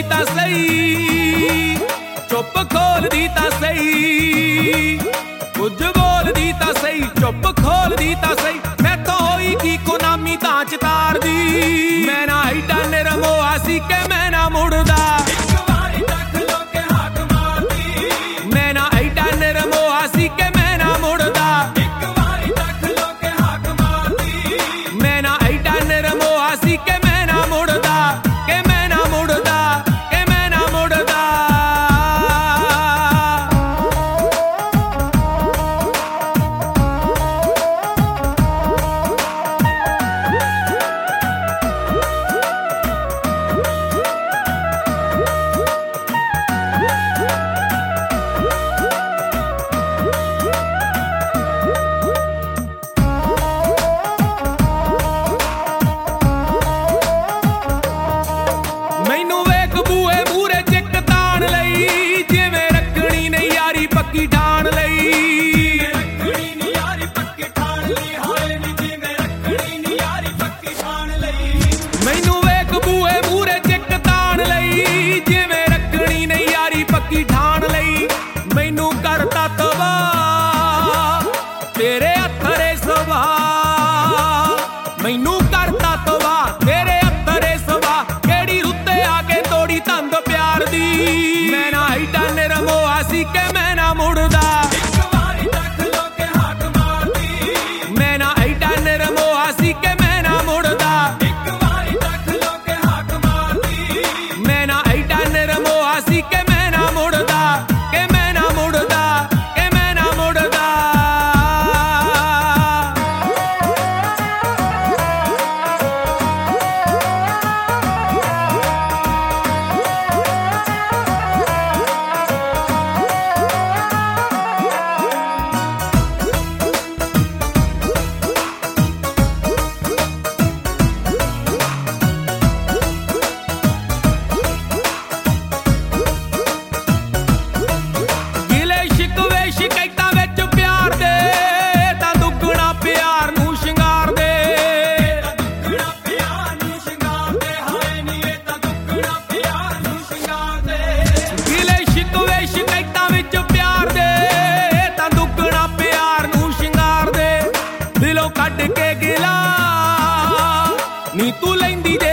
ਤਾਂ ਸਹੀ, ਚੁੱਪ ਖੋਲਦੀ ਤਾਂ ਸਹੀ, ਕੁਝ ਬੋਲਦੀ ਤਾਂ ਸਹੀ, ਚੁੱਪ ਖੋਲਦੀ ਤਾਂ ਸਹੀ। ਮੈਥੋਂ ਹੋਈ ਕੀ ਕੋਨਾਮੀ ਤਾਂ ਚਤਾਰਦੀ, ਮੈਂ ਨਾ ਐਡਾ ਨਿਰਮੋਹਾ ਸੀ ਕਿ ਮੈਂ ਨਾ ਮੁੜਦਾ। ਇੱਕ ਵਾਰੀ ਤੱਕ ਲੋ ਕੇ ਹਾਕ ਮਾਰਦੀ, ਮੈਂ ਨਾ ਐਡਾ ਨਿਰਮੋਹਾ ਸੀ ਕਿ ਮੈਂ ਨਾ ਮੁੜਦਾ। ਇੱਕ ਵਾਰੀ ਤੱਕ ਲੋ ਕੇ ਹਾਕ ਮਾਰਦੀ, ਮੈਂ ਨਾ ਐਡਾ ਨਿਰਮੋਹਾ ਸੀ ਕਿ ਮੈਂ ਨਾ ਮੁੜਦਾ, ਕਿ ਮੈਂ ਨਾ ਮੁੜਦਾ, ਕਿ ਮੈਂ ਨਾ ਮੁੜਦਾ। ਮੈਨੂੰ ਵੇਖ ਬੂਏ ਮੂਹਰੇ ਚਿੱਕ ਤਾਣ ਲਈ, ਜਿਵੇਂ ਰੱਖਣੀ ਨੇ ਯਾਰੀ ਪੱਕੀ ਠਾਣ ਲਈ। ਰੱਖਣੀ ਨੀ ਯਾਰੀ ਪੱਕੀ ਠਾਣ ਲਈ, ਹਾਏ ਨੀ ਜਿਵੇਂ ਰੱਖਣੀ ਨੀ ਯਾਰੀ ਪੱਕੀ ਠਾਣ ਲਈ। ਮੈਨੂੰ ਵੇਖ ਬੂਏ ਮੂਹਰੇ ਚਿੱਕ ਤਾਣ ਲਈ, ਜਿਵੇਂ ਰੱਖਣੀ ਨੇ ਯਾਰੀ ਪੱਕੀ ਠਾਣ ਲਈ। ਮੈਨੂੰ ਕਰਤਾ ਤਬਾਹ ਤੇਰੇ ਅਥਰੇ ਸੁਭਾਅ, ਮੈਨੂੰ ਕਰਤਾ ਤਬਾਹ ਤੇਰੇ ਅਥਰੇ ਸੁਭਾਅ। ਕਿਹੜੀ ਰੁੱਤੇ ਆ ਕੇ ਤੋੜੀ ਤੰਦ ਪਿਆਰ ਦੀ, ਮੈਂ ਨਾ ਐਡਾ ਨਿਰਮੋਹਾ ਸੀ ਕਿ ਮੈਂ ਨਾ ਮੁੜਦਾ। ਇੱਕ ਵਾਰੀ ਤੱਕ ਲੋ ਕੇ ਹਾਕ ਮਾਰਦੀ, ਮੈਂ ਨਾ ਐਡਾ ਨਿਰਮੋਹਾ ਸੀ ਕਿ ਮੈਂ ਨਾ ਮੁੜਦਾ। ਇੱਕ ਵਾਰੀ ਤੱਕ ਲੋ ਕੇ ਹਾਕ ਮਾਰਦੀ, ਮੈਂ ਨਾ ਐਡਾ ਨਿਰਮੋਹਾ ਸੀ ਕਿ ਮੈਂ ਨਾ ਮੁੜਦਾ, ਕਿ ਮੈਂ ਨਾ ਮੁੜਦਾ, ਕਿ ਮੈਂ ਨਾ ਮੁੜਦਾ। ਗਿਲੇ ਸ਼ਿਕਵੇ ਸ਼ਿਕਾਇਤਾਂ ਵਿੱਚ ਪਿਆਰ ਦੇ, ਤਾਂ ਦੁੱਗਣਾ ਪਿਆਰ ਨੂੰ ਸ਼ਿੰਗਾਰ ਦੇ। ਦੁੱਗਣਾ ਪਿਆਰ ਨੂੰ ਸ਼ਿੰਗਾਰ ਦੇ, ਹਾਏ ਨੀ ਇਹ ਤਾਂ ਦੁੱਗਣਾ ਪਿਆਰ ਨੂੰ ਸ਼ਿੰਗਾਰ ਦੇ। ਗਿਲੇ ਸ਼ਿਕਵੇ ਸ਼ਿਕਾਇਤਾਂ ਵਿੱਚ ਪਿਆਰ ਦੇ, ਤਾਂ ਦੁੱਗਣਾ ਪਿਆਰ ਨੂੰ ਸ਼ਿੰਗਾਰ ਦੇ। ਦਿਲੋਂ ਕੱਢ ਕੇ ਗਿਲਾ ਨੀ ਤੂੰ ਲੈਂਦੀ ਜੇ